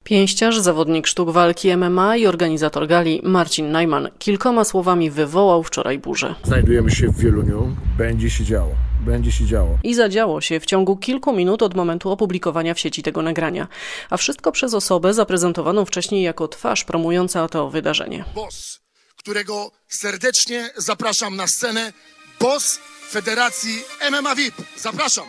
Pięściarz, zawodnik sztuk walki MMA i organizator gali Marcin Najman kilkoma słowami wywołał wczoraj burzę. Znajdujemy się w Wieluniu. Będzie się działo. I zadziało się w ciągu kilku minut od momentu opublikowania w sieci tego nagrania. A wszystko przez osobę zaprezentowaną wcześniej jako twarz promująca to wydarzenie. Boss, którego serdecznie zapraszam na scenę. Boss Federacji MMA VIP. Zapraszam.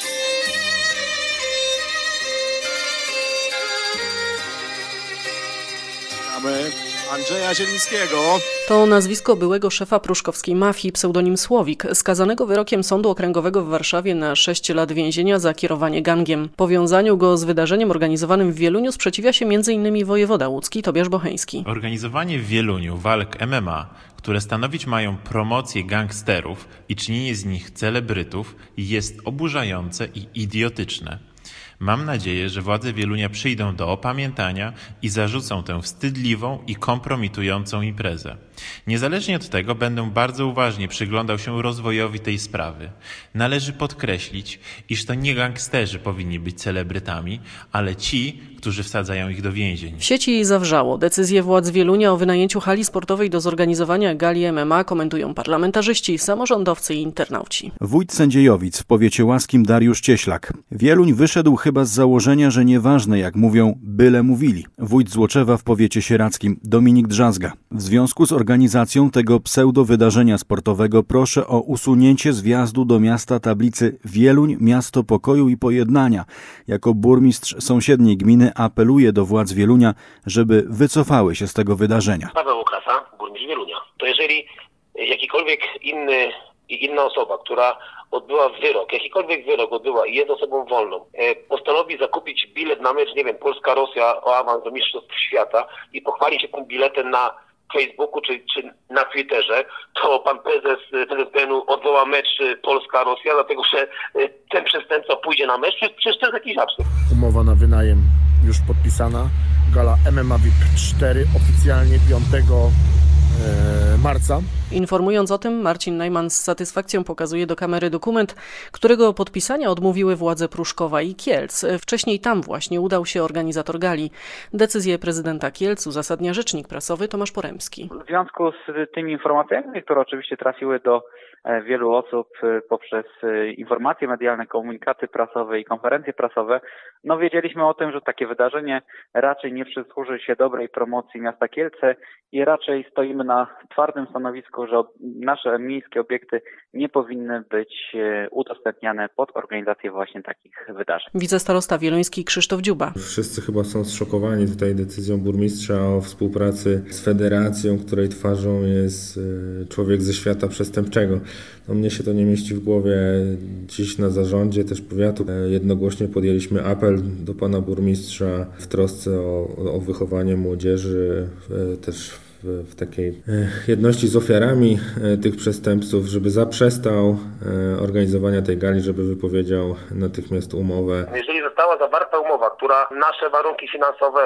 Andrzeja Zielińskiego. To nazwisko byłego szefa pruszkowskiej mafii, pseudonim Słowik, skazanego wyrokiem Sądu Okręgowego w Warszawie na 6 lat więzienia za kierowanie gangiem. Powiązaniu go z wydarzeniem organizowanym w Wieluniu sprzeciwia się m.in. wojewoda łódzki Tobiasz Bocheński. Organizowanie w Wieluniu walk MMA, które stanowić mają promocję gangsterów i czynienie z nich celebrytów, jest oburzające i idiotyczne. Mam nadzieję, że władze Wielunia przyjdą do opamiętania i zarzucą tę wstydliwą i kompromitującą imprezę. Niezależnie od tego będę bardzo uważnie przyglądał się rozwojowi tej sprawy. Należy podkreślić, iż to nie gangsterzy powinni być celebrytami, ale ci, którzy wsadzają ich do więzień. W sieci zawrzało. Decyzję władz Wielunia o wynajęciu hali sportowej do zorganizowania gali MMA komentują parlamentarzyści, samorządowcy i internauci. Wójt Sędziejowic w powiecie łaskim Dariusz Cieślak. Wieluń wyszedł chyba z założenia, że nieważne jak mówią, byle mówili. Wójt Złoczewa w powiecie sieradzkim Dominik Drzazga. W związku z organizacją tego pseudo-wydarzenia sportowego proszę o usunięcie z wjazdu do miasta tablicy Wieluń, miasto pokoju i pojednania. Jako burmistrz sąsiedniej gminy apeluje do władz Wielunia, żeby wycofały się z tego wydarzenia. Paweł Okrasa, burmistrz Wielunia. To jeżeli jakikolwiek inna osoba, która odbyła jakikolwiek wyrok odbyła i jest osobą wolną, postanowi zakupić bilet na mecz, nie wiem, Polska-Rosja o awans do Mistrzostw Świata i pochwali się tym biletem na Facebooku czy na Twitterze, to pan prezes TSPN-u odwoła mecz Polska-Rosja, dlatego że ten przestępca pójdzie na mecz. Przecież to jest jakiś absurd. Umowa na wynajem już podpisana. Gala MMA VIP 4 oficjalnie 5 marca. Informując o tym, Marcin Najman z satysfakcją pokazuje do kamery dokument, którego podpisania odmówiły władze Pruszkowa i Kielc. Wcześniej tam właśnie udał się organizator gali. Decyzję prezydenta Kielc uzasadnia rzecznik prasowy Tomasz Poremski. W związku z tymi informacjami, które oczywiście trafiły do wielu osób poprzez informacje medialne, komunikaty prasowe i konferencje prasowe, wiedzieliśmy o tym, że takie wydarzenie raczej nie przysłuży się dobrej promocji miasta Kielce i raczej stoimy na twardym stanowisku, że nasze miejskie obiekty nie powinny być udostępniane pod organizację właśnie takich wydarzeń. Wicestarosta wieluński Krzysztof Dziuba. Wszyscy chyba są zszokowani tutaj decyzją burmistrza o współpracy z federacją, której twarzą jest człowiek ze świata przestępczego. Mnie się to nie mieści w głowie. Dziś na zarządzie też powiatu jednogłośnie podjęliśmy apel do pana burmistrza w trosce o wychowanie młodzieży, też w takiej jedności z ofiarami tych przestępców, żeby zaprzestał organizowania tej gali, żeby wypowiedział natychmiast umowę. Jeżeli została zawarta umowa, która nasze warunki finansowe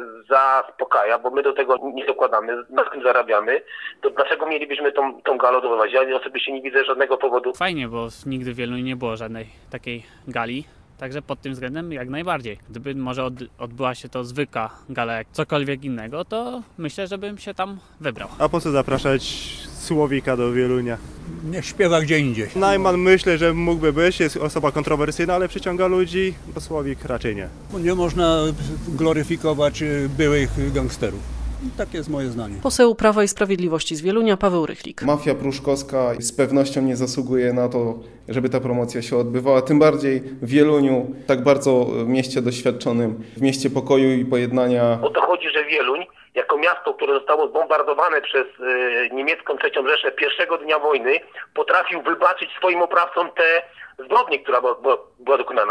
zaspokaja, bo my do tego nie dokładamy, na tym zarabiamy, to dlaczego mielibyśmy tą galę odbywać? Ja osobiście nie widzę żadnego powodu. Fajnie, bo nigdy w Wieluniu nie było żadnej takiej gali. Także pod tym względem jak najbardziej. Gdyby może odbyła się to zwykła gala jak cokolwiek innego, to myślę, że bym się tam wybrał. A po co zapraszać Słowika do Wielunia? Niech śpiewa gdzie indziej. Najman myślę, że mógłby być, jest osoba kontrowersyjna, ale przyciąga ludzi, bo Słowik raczej nie. Nie można gloryfikować byłych gangsterów. Takie jest moje zdanie. Poseł Prawa i Sprawiedliwości z Wielunia Paweł Rychlik. Mafia pruszkowska z pewnością nie zasługuje na to, żeby ta promocja się odbywała. Tym bardziej w Wieluniu, tak bardzo w mieście doświadczonym, w mieście pokoju i pojednania. O to chodzi, że Wieluń, jako miasto, które zostało zbombardowane przez niemiecką III Rzeszę pierwszego dnia wojny, potrafił wybaczyć swoim oprawcom te zbrodnie, która była dokonana.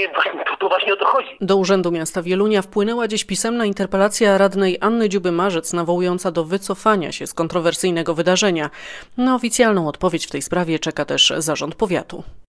To właśnie o to chodzi. Do Urzędu Miasta Wielunia wpłynęła dziś pisemna interpelacja radnej Anny Dziuby-Marzec nawołująca do wycofania się z kontrowersyjnego wydarzenia. Na oficjalną odpowiedź w tej sprawie czeka też zarząd powiatu.